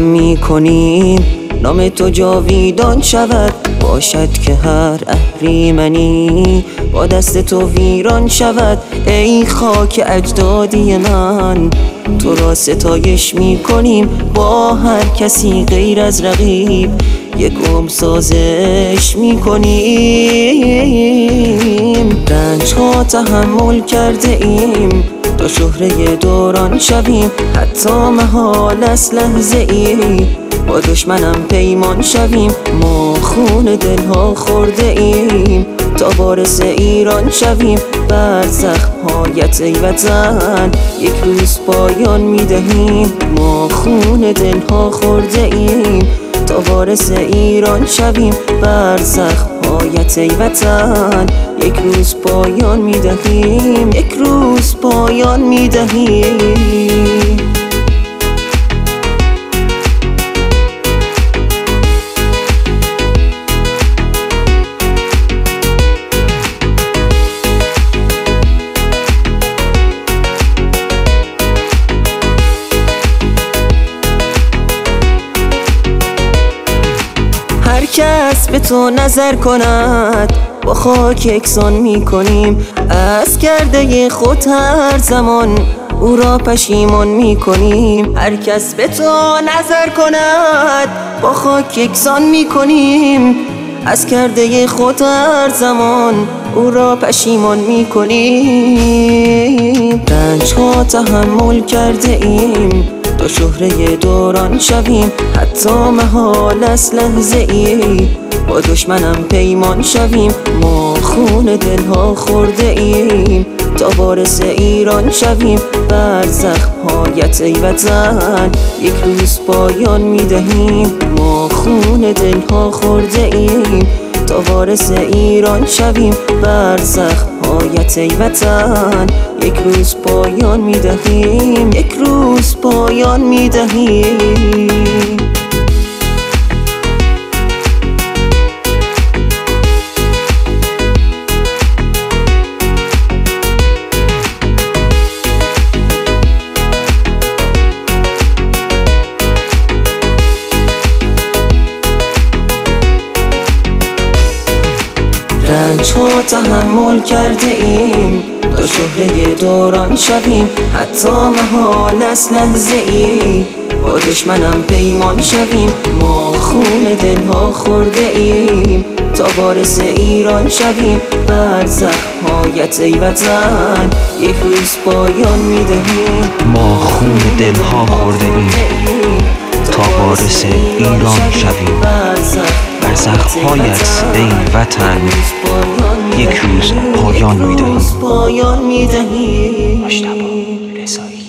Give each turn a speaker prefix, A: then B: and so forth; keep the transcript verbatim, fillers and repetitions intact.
A: می کنیم نام تو جاویدان شود. باشد که هر اهریمنی با دست تو ویران شود. ای خاک اجدادی من تو را ستایش می کنیم. با هر کسی غیر از رقیب یک عمر سازش می کنیم. رنج ها تحمل کرده ایم تا شهره دوران شویم. حتی محال است لحظه ای با دشمنم پیمان شویم. ما خون دلها خورده ایم تا وارث ایران شویم. بر زخم‌هایت ای وطن یک روز پایان می‌دهیم. ما خون دلها خورده ایم تا وارث ایران شویم. بر زخم‌هایت ای وطن یک روز پایان می‌دهیم. یک روز پایان می‌دهیم. هر کس به تو نظر کند با خاک یکسان می کنیم. از کرده خود هر زمان او را پشیمان می کنیم. هر کس به تو نظر کند با خاک یکسان می کنیم. از کرده خود هر زمان او را پشیمان می کنیم. رنج ها تحمل کرده ایم تا شهره دوران شویم. حتی محال است لحظه ای با دشمنم پیمان شویم. ما خون دلها خورده ایم تا وارث ایران شویم. بر زخم‌هایت ای وطن یک روز پایان می‌دهیم. ما خون دلها خورده ایم تا وارث ایران شویم. بر زخم‌هایت ای وطن یک روز پایان می‌دهیم. یک روز پایان می‌دهیم. رنج ها تحمل کرده ایم تا شهره دوران شویم. حتی محال است لحظه ای با دشمنم پیمان شویم. ما خون دلها خورده ایم تا وارث ایران شویم. بر زخم‌هایت ای وطن یک روز پایان می‌دهیم.
B: ما خون دلها خورده ایم تا وارث ایران شویم. بر زخم‌هایت ای وطن یک روز پایان می‌دهیم.
A: مجتبی رضایی.